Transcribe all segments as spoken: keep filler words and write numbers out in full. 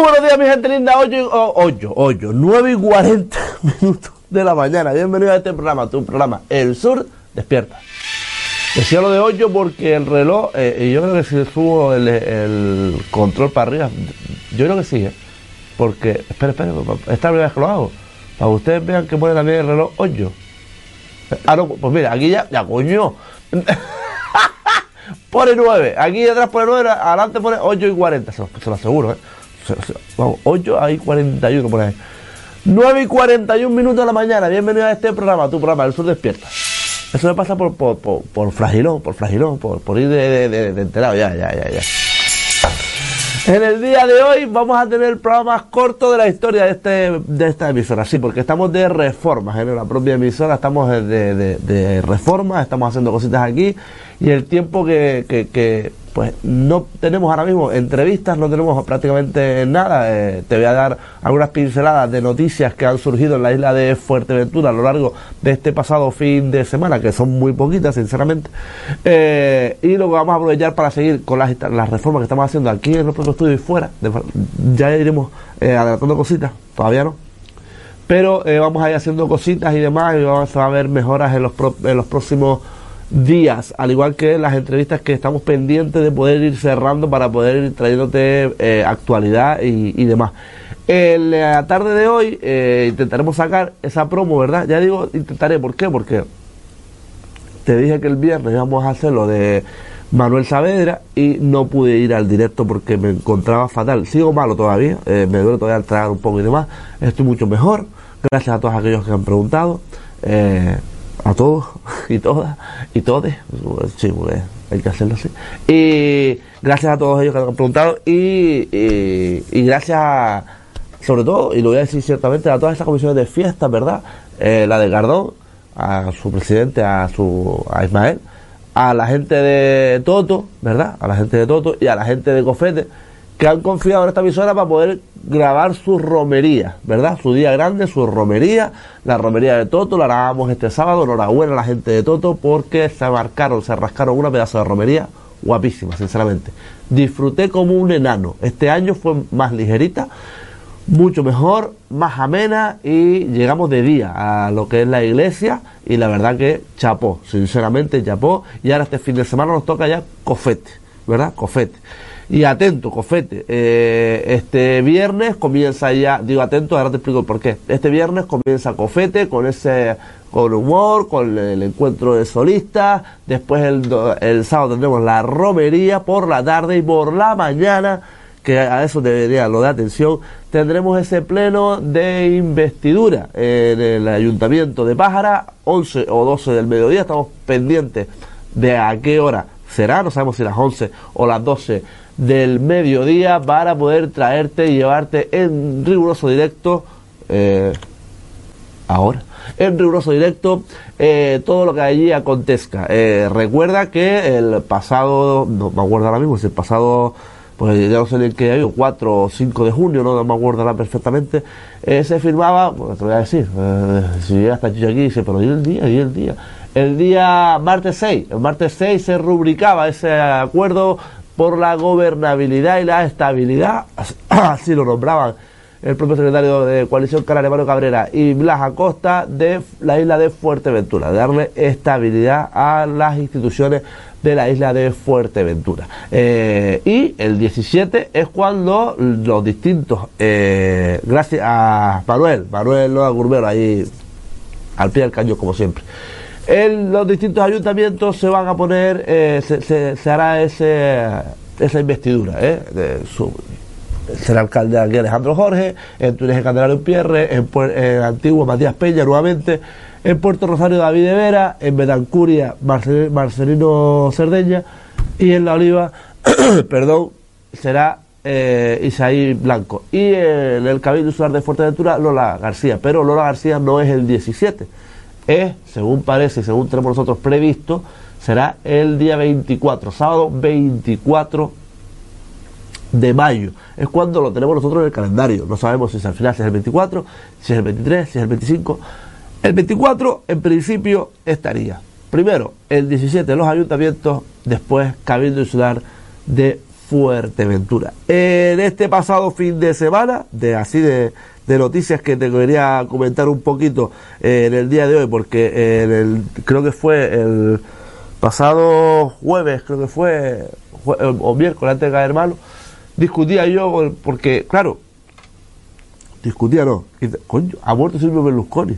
buenos días, mi gente linda. ocho, ocho, nueve y cuarenta minutos de la mañana. Bienvenido a este programa, tu programa El Sur Despierta. Decía lo de ocho porque el reloj, eh, y yo creo que si subo el, el control para arriba, yo creo que sí, ¿eh? Porque, espera, espera, esta es la primera vez que lo hago, para que ustedes vean que pone también el reloj ocho. Ah, no, pues mira, aquí ya, ya coño. Pone nueve, aquí detrás pone nueve, adelante pone ocho y cuarenta, se lo, se lo aseguro, ¿eh? Se, se, vamos, ocho y cuarenta y uno por ahí. nueve y cuarenta y uno minutos de la mañana. Bienvenido a este programa, tu programa, El Sur Despierta. Eso me pasa por, por, por, por fragilón, por fragilón, por, por ir de, de, de, de enterado, ya, ya, ya, ya. En el día de hoy vamos a tener el programa más corto de la historia de este de esta emisora, sí, porque estamos de reformas en la propia emisora, estamos de, de, de reformas, estamos haciendo cositas aquí, y el tiempo que, que, que pues no tenemos ahora mismo entrevistas, no tenemos prácticamente nada. Eh, te voy a dar algunas pinceladas de noticias que han surgido en la isla de Fuerteventura a lo largo de este pasado fin de semana, que son muy poquitas, sinceramente, eh, y lo que vamos a aprovechar para seguir con las, las reformas que estamos haciendo aquí en los propios estudios y fuera. De, ya iremos eh, adelantando cositas, todavía no, pero eh, vamos a ir haciendo cositas y demás, y vamos a ver mejoras en los, pro, en los próximos días, al igual que las entrevistas que estamos pendientes de poder ir cerrando para poder ir trayéndote eh, actualidad y, y demás. En la tarde de hoy eh, intentaremos sacar esa promo, ¿verdad? Ya digo intentaré, ¿por qué? Porque te dije que el viernes íbamos a hacer lo de Manuel Saavedra y no pude ir al directo porque me encontraba fatal. Sigo malo todavía, eh, me duele todavía tragar un poco y demás. Estoy mucho mejor, gracias a todos aquellos que han preguntado. Eh, a todos y todas y todes, sí, porque hay que hacerlo así, y gracias a todos ellos que han preguntado y, y, y gracias a, sobre todo, y lo voy a decir ciertamente, a todas estas comisiones de fiestas, ¿verdad? Eh, la de Gardón, a su presidente, a su a Ismael, a la gente de Toto, ¿verdad? A la gente de Toto y a la gente de Cofete, que han confiado en esta emisora para poder grabar su romería, ¿verdad? Su día grande, su romería, la romería de Toto, la grabamos este sábado. Enhorabuena a la gente de Toto porque se marcaron, se rascaron una pedazo de romería guapísima, sinceramente. Disfruté como un enano. Este año fue más ligerita, mucho mejor, más amena, y llegamos de día a lo que es la iglesia y la verdad que chapó, sinceramente chapó. Y ahora este fin de semana nos toca ya Cofete, ¿verdad? Cofete. Y atento, Cofete, eh, este viernes comienza ya, digo atento, ahora te explico por qué. Este viernes comienza Cofete con ese, con humor, con el encuentro de solistas. Después el, el sábado tendremos la romería por la tarde, y por la mañana, que a eso debería lo de atención, tendremos ese pleno de investidura en el Ayuntamiento de Pájara, once o doce del mediodía. Estamos pendientes de a qué hora será, no sabemos si las once o las doce del mediodía, para poder traerte y llevarte en riguroso directo, eh, ahora, en riguroso directo, eh, todo lo que allí acontezca. Eh, recuerda que el pasado, no me acuerdo ahora mismo, si el pasado, pues ya no sé en qué año, cuatro o cinco de junio, no, no me acuerdo ahora perfectamente, eh, se firmaba, pues te voy a decir, eh, si llega hasta aquí dice, pero ¿y el día? ¿y el día? El día martes seis, el martes seis se rubricaba ese acuerdo por la gobernabilidad y la estabilidad, así lo nombraban el propio secretario de Coalición Canaria, Mario Cabrera, y Blas Acosta, de la isla de Fuerteventura, de darle estabilidad a las instituciones de la isla de Fuerteventura. Eh, y el diecisiete es cuando los distintos, eh, gracias a Manuel, Manuel Loa Gurbero, ahí al pie del cañón como siempre, en los distintos ayuntamientos se van a poner, eh, se, se, se hará ese, esa investidura, ¿eh? De su, será alcalde aquí Alejandro Jorge, en Túnez Candelario Pierre, en, en Antigua Matías Peña nuevamente, en Puerto Rosario David de Vera, en Betancuria Marcel, Marcelino Cerdeña, y en La Oliva, perdón, será eh, Isaí Blanco, y en el Cabildo Insular de Fuerteventura Lola García, pero Lola García no es el diecisiete. Es, según parece y según tenemos nosotros previsto, será el día veinticuatro, sábado veinticuatro de mayo. Es cuando lo tenemos nosotros en el calendario. No sabemos si es al final, si es el veinticuatro, si es el veintitrés, si es el veinticinco. El veinticuatro, en principio, estaría primero el diecisiete de los ayuntamientos, después Cabildo Insular de Fuerteventura. En este pasado fin de semana, de así de, de noticias que te quería comentar un poquito eh, en el día de hoy, porque eh, en el, creo que fue el pasado jueves, creo que fue, jue, o miércoles antes de caer malo, discutía yo, porque claro, discutía no, coño, ha muerto Silvio Berlusconi.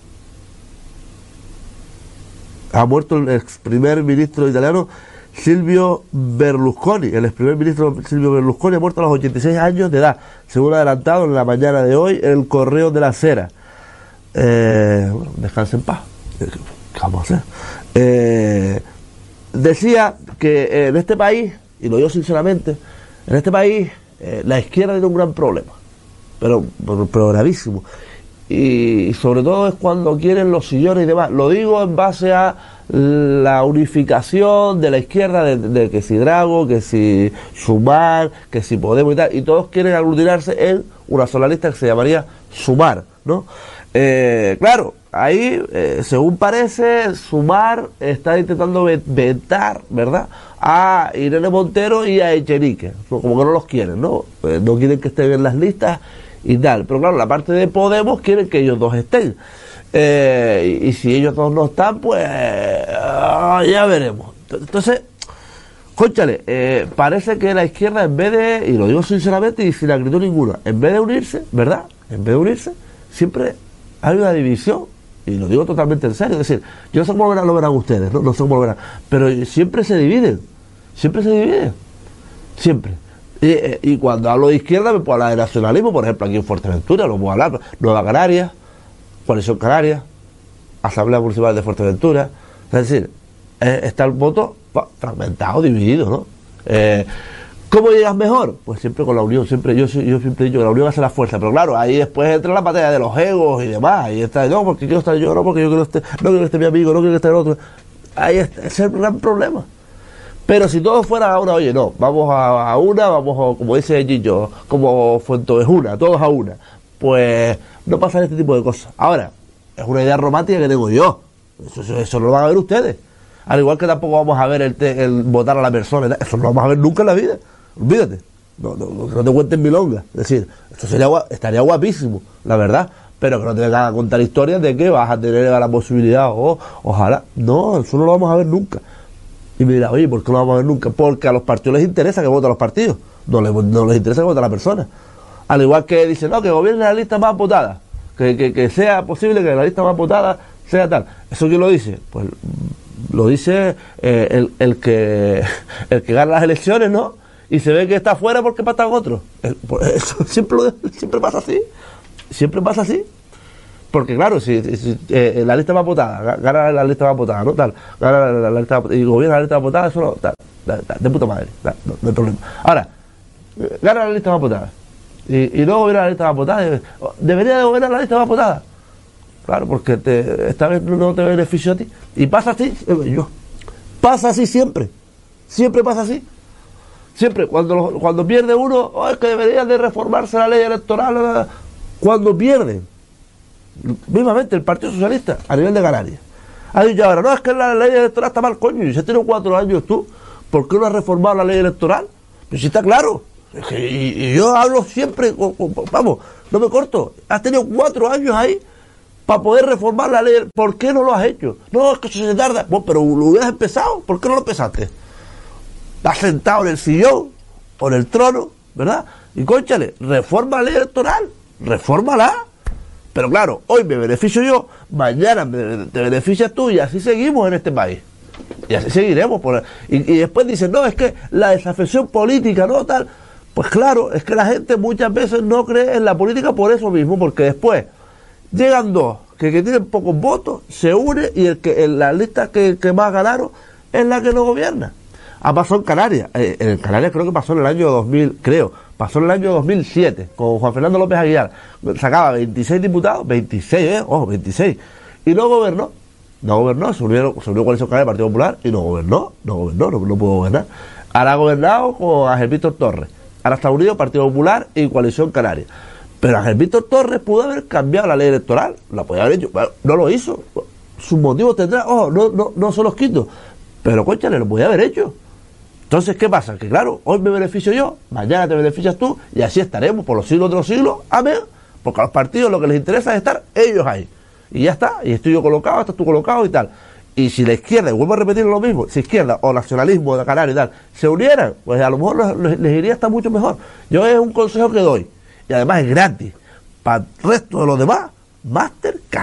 Ha muerto el ex primer ministro italiano Silvio Berlusconi, el ex primer ministro Silvio Berlusconi ha muerto a los ochenta y seis años de edad, según adelantado en la mañana de hoy el Correo de la Sera. Eh, bueno, descanse en paz. ¿Qué vamos a hacer? Eh, decía que en este país, y lo digo sinceramente, en este país eh, la izquierda tiene un gran problema, pero, pero, pero gravísimo. Y sobre todo es cuando quieren los sillones y demás. Lo digo en base a la unificación de la izquierda, de, de que si Drago, que si Sumar, que si Podemos y tal, y todos quieren aglutinarse en una sola lista que se llamaría Sumar, ¿no? Eh, claro, ahí, eh, según parece, Sumar está intentando vetar, ¿verdad?, a Irene Montero y a Echenique, como que no los quieren, ¿no? Pues no quieren que estén en las listas y tal, pero claro, la parte de Podemos quieren que ellos dos estén, eh, y, y si ellos dos no están, pues uh, ya veremos. Entonces, cónchale, eh, parece que la izquierda, en vez de, y lo digo sinceramente y sin acritud ninguna, en vez de unirse, ¿verdad?, en vez de unirse, siempre hay una división, y lo digo totalmente en serio. Es decir, yo no sé cómo lo verán, lo verán ustedes, no, no sé cómo lo verán, pero siempre se dividen, siempre se dividen, siempre. Y, y cuando hablo de izquierda me puedo hablar de nacionalismo, por ejemplo aquí en Fuerteventura, lo puedo hablar, Nueva Canarias, Coalición Canaria, Asamblea Municipal de Fuerteventura, es decir, eh, está el voto fragmentado, dividido, ¿no? Eh, ¿Cómo llegas mejor? Pues siempre con la unión, siempre yo, yo siempre he dicho que la unión hace la fuerza, pero claro, ahí después entra la batalla de los egos y demás, ahí está, no, porque quiero estar yo, no, porque yo quiero estar, no quiero que esté mi amigo, no quiero que esté el otro, ahí está, ese es el gran problema. Pero si todos fueran a una, oye, no, vamos a, a una, vamos a, como dice Gillo, como Fuentovejuna, todos a una, pues no pasan este tipo de cosas. Ahora, es una idea romántica que tengo yo, eso, eso, eso no lo van a ver ustedes, al igual que tampoco vamos a ver el, te, el votar a la persona, eso no lo vamos a ver nunca en la vida, olvídate, no, no, no te cuentes milongas, es decir, esto sería, estaría guapísimo, la verdad, pero que no te vengan a contar historias de que vas a tener la posibilidad, o ojalá, no, eso no lo vamos a ver nunca. Y me dirá, oye, ¿por qué no lo vamos a ver nunca? Porque a los partidos les interesa que voten los partidos, no les, no les interesa que vote la persona. Al igual que dicen, no, que gobierne la lista más votada, que, que, que sea posible que la lista más votada sea tal. ¿Eso quién lo dice? Pues lo dice eh, el, el que el que gana las elecciones, ¿no? Y se ve que está fuera porque patan otros. Eso siempre, lo, siempre pasa así, siempre pasa así. Porque claro, si, si eh, la lista más votada, gana la lista más votada, ¿no? Tal, gana la, la, la lista y gobierna la lista más votada, eso no, tal, tal, tal, de puta madre, tal, no, no hay problema. Ahora, gana la lista más votada y, y no gobierna la lista más votada, debería de gobernar la lista más votada. Claro, porque te, esta vez no te beneficia a ti. Y pasa así, yo, pasa así siempre, siempre pasa así. Siempre, cuando, cuando pierde uno, oh, es que debería de reformarse la ley electoral, cuando pierden. Mismamente el Partido Socialista a nivel de Canarias ha dicho ahora, no, es que la ley electoral está mal, coño, y si has tenido cuatro años tú, ¿por qué no has reformado la ley electoral? Pues si está claro, es que, y, y yo hablo siempre, vamos, no me corto, has tenido cuatro años ahí para poder reformar la ley, ¿por qué no lo has hecho? No, es que eso se tarda, bueno, pero lo hubieras empezado, ¿por qué no lo empezaste? Estás sentado en el sillón o en el trono, ¿verdad? Y cónchale, reforma la ley electoral, refórmala. Pero claro, hoy me beneficio yo, mañana me, te beneficias tú y así seguimos en este país. Y así seguiremos. Por, y, y después dicen, no, es que la desafección política, no tal. Pues claro, es que la gente muchas veces no cree en la política por eso mismo, porque después llegan dos que, que tienen pocos votos, se unen y el que en la lista que, que más ganaron es la que no gobierna. Ha pasado en Canarias. Eh, en Canarias creo que pasó en el año dos mil, creo. Pasó en el año dos mil siete, con Juan Fernando López Aguilar. Sacaba veintiséis diputados, veintiséis, ¿eh? Ojo, veintiséis. Y no gobernó. No gobernó, se unió, se unió Coalición Canaria, Partido Popular, y no gobernó, no gobernó, no, no pudo gobernar. Ahora ha gobernado con Ángel Víctor Torres. Ahora está unido Partido Popular y Coalición Canaria. Pero Ángel Víctor Torres pudo haber cambiado la ley electoral, la podía haber hecho, bueno, no lo hizo. Sus motivos tendrá, ojo, no, no, no se los quito. Pero, cónchale, lo podía haber hecho. Entonces, ¿qué pasa? Que claro, hoy me beneficio yo, mañana te beneficias tú, y así estaremos por los siglos de los siglos, amén. Porque a los partidos lo que les interesa es estar ellos ahí. Y ya está, y estoy yo colocado, estás tú colocado y tal. Y si la izquierda, y vuelvo a repetir lo mismo, si izquierda o nacionalismo de Canarias y tal, se unieran, pues a lo mejor les, les iría hasta mucho mejor. Yo es un consejo que doy, y además es gratis. Para el resto de los demás, Mastercard.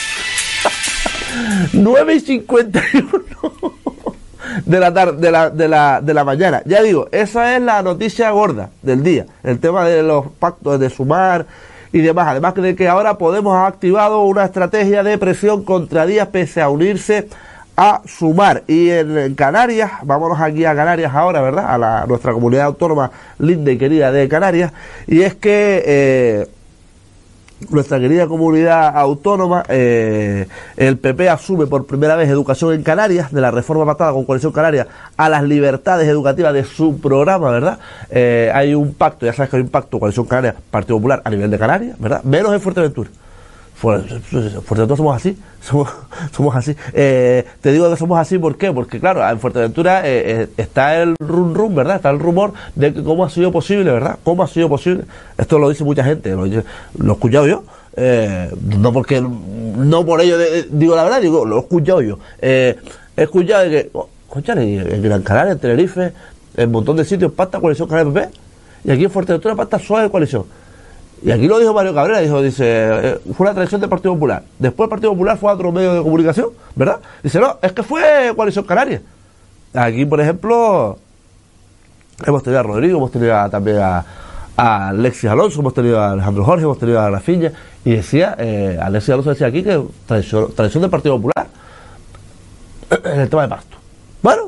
nueve y cincuenta y uno de la tarde, de la, de la, de la mañana. Ya digo, esa es la noticia gorda del día. El tema de los pactos de Sumar y demás. Además de que ahora Podemos ha activado una estrategia de presión contra Díaz pese a unirse a Sumar. Y en, en Canarias, vámonos aquí a Canarias ahora, ¿verdad? A la, nuestra comunidad autónoma linda y querida de Canarias. Y es que eh, nuestra querida comunidad autónoma, eh, el P P asume por primera vez educación en Canarias, de la reforma pactada con Coalición Canaria a las libertades educativas de su programa, ¿verdad? Eh, hay un pacto, ya sabes que hay un pacto Coalición Canaria, Partido Popular a nivel de Canarias, ¿verdad? Menos en Fuerteventura. Fuerteventura somos así, somos, somos así. Eh, te digo que somos así, ¿por qué? Porque claro, en Fuerteventura eh, eh, está el rum rum, ¿verdad? Está el rumor de que cómo ha sido posible, ¿verdad? ¿Cómo ha sido posible? Esto lo dice mucha gente, lo, lo he escuchado yo, eh, no porque, no por ello de, digo la verdad, digo, lo he escuchado yo. Eh, he escuchado de que, oh, escúchale, en Gran Canaria, en Tenerife, en un montón de sitios pacta Coalición Canaria P P, y aquí en Fuerteventura pacta suave Coalición. Y aquí lo dijo Mario Cabrera, dijo, dice, eh, fue una traición del Partido Popular. Después el Partido Popular fue a otro medio de comunicación, ¿verdad? Dice, no, es que fue Coalición Canaria. Aquí, por ejemplo, hemos tenido a Rodrigo, hemos tenido a, también a, a Alexis Alonso, hemos tenido a Alejandro Jorge, hemos tenido a Rafinha, y decía, eh, Alexis Alonso decía aquí que traición, traición del Partido Popular en el tema de pacto. Bueno,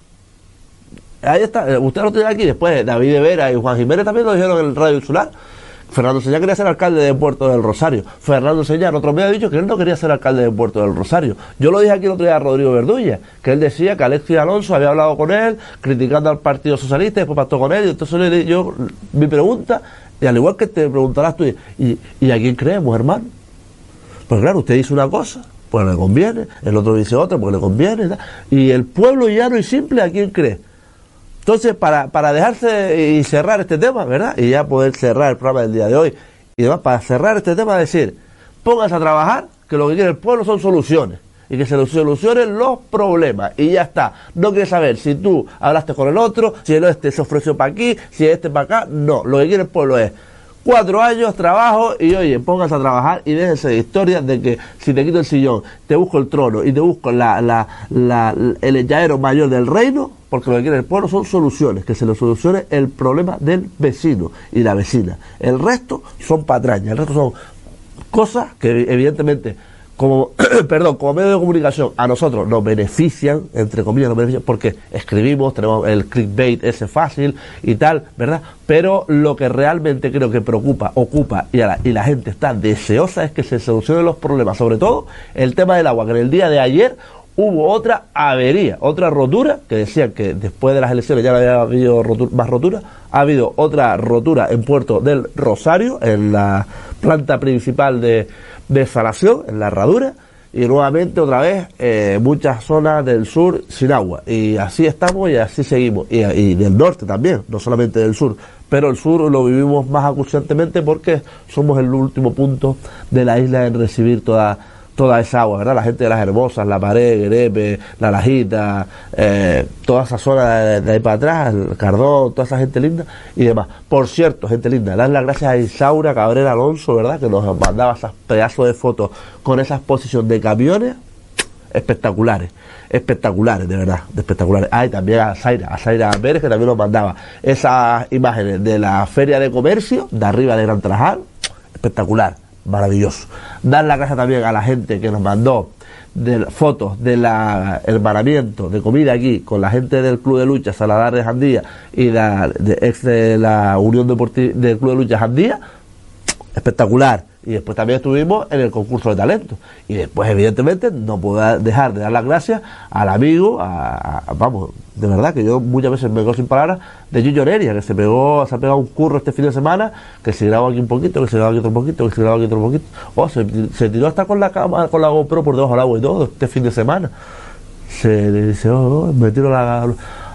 ahí está, usted lo tiene aquí. Después David de Vera y Juan Jiménez también lo dijeron en el Radio Insular. Fernando Señá quería ser alcalde de Puerto del Rosario. Fernando Señá en otro medio ha dicho que él no quería ser alcalde de Puerto del Rosario. Yo lo dije aquí el otro día a Rodrigo Verdulla, que él decía que Alexis Alonso había hablado con él, criticando al Partido Socialista, y después pactó con él. Y entonces yo, mi pregunta, y al igual que te preguntarás tú, ¿y, y a quién creemos, hermano? Pues claro, usted dice una cosa, pues le conviene, el otro dice otra, porque le conviene, ¿verdad? Y el pueblo llano y simple, ¿a quién cree? Entonces, para, para dejarse y cerrar este tema, ¿verdad? Y ya poder cerrar el programa del día de hoy. Y demás, para cerrar este tema, decir, pónganse a trabajar, que lo que quiere el pueblo son soluciones. Y que se solucionen los problemas. Y ya está. No quiere saber si tú hablaste con el otro, si el este se ofreció para aquí, si este para acá. No, lo que quiere el pueblo es cuatro años, trabajo, y oye, pónganse a trabajar y déjense de historias de que si te quito el sillón, te busco el trono y te busco la, la, la, el echadero mayor del reino, porque lo que quiere el pueblo son soluciones, que se le solucione el problema del vecino y la vecina. El resto son patrañas, el resto son cosas que evidentemente, como perdón, como medio de comunicación, a nosotros nos benefician, entre comillas nos benefician, porque escribimos, tenemos el clickbait ese fácil y tal, ¿verdad? Pero lo que realmente creo que preocupa, ocupa y, a la, y la gente está deseosa es que se solucionen los problemas, sobre todo el tema del agua, que en el día de ayer hubo otra avería, otra rotura, que decían que después de las elecciones ya no había habido rotura, más rotura, ha habido otra rotura en Puerto del Rosario, en la planta principal de desalación, en la herradura, y nuevamente otra vez eh, muchas zonas del sur sin agua, y así estamos y así seguimos, y, y del norte también, no solamente del sur, pero el sur lo vivimos más acuciantemente porque somos el último punto de la isla en recibir toda toda esa agua, ¿verdad? La gente de Las Hermosas, La Pared, Guerepe, La Lajita, eh, toda esa zona de, de ahí para atrás, el Cardón, toda esa gente linda y demás. Por cierto, gente linda, dar las gracias a Isaura Cabrera Alonso, ¿verdad? Que nos mandaba esos pedazos de fotos con esa exposición de camiones espectaculares, espectaculares, de verdad, de espectaculares. Ah, y también a Zaira, a Zaira Pérez, que también nos mandaba esas imágenes de la Feria de Comercio, de arriba de Gran Trajal, espectacular. Maravilloso. Dar las gracias también a la gente que nos mandó de fotos del hermanamiento de comida aquí con la gente del Club de Lucha Saladar de Jandía y la de, ex de la Unión Deportiva del Club de Lucha Jandía. Espectacular. Y después también estuvimos en el concurso de talento. Y después, evidentemente, no puedo dejar de dar las gracias al amigo, a, a, vamos, de verdad, que yo muchas veces me quedo sin palabras, de Gillo Neria, que se pegó, se ha pegado un curro este fin de semana, que se graba aquí un poquito, que se graba aquí otro poquito, que se graba aquí otro poquito. Oh, se, se tiró hasta con la cama, con la GoPro por debajo del agua y todo, este fin de semana. Se le dice, oh, oh, me tiro la,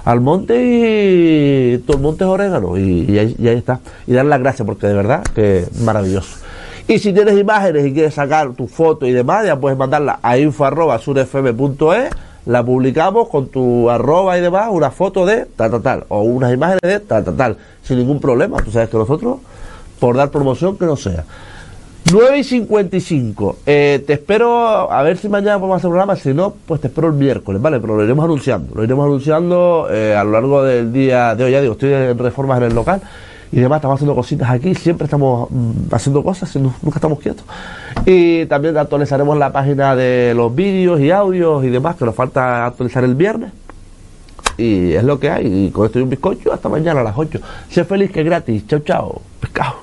al monte y todo el monte es orégano y, y, ahí, y ahí está. Y dar las gracias porque de verdad que es maravilloso. Y si tienes imágenes y quieres sacar tu foto y demás, ya puedes mandarla a info arroba surfm punto es, la publicamos con tu arroba y demás, una foto de tal, tal, tal, o unas imágenes de tal, tal, tal, sin ningún problema. Tú sabes que nosotros, por dar promoción, que no sea. nueve y cincuenta y cinco, eh, te espero, a ver si mañana podemos hacer un programa, si no, pues te espero el miércoles, ¿vale? Pero lo iremos anunciando, lo iremos anunciando eh, a lo largo del día de hoy. Ya digo, estoy en reformas en el local y demás, estamos haciendo cositas aquí, siempre estamos mm, haciendo cosas, nunca estamos quietos. Y también actualizaremos la página de los vídeos y audios y demás, que nos falta actualizar el viernes. Y es lo que hay, y con esto y un bizcocho, hasta mañana a las ocho. Sé feliz, que es gratis, chao chao, pescado.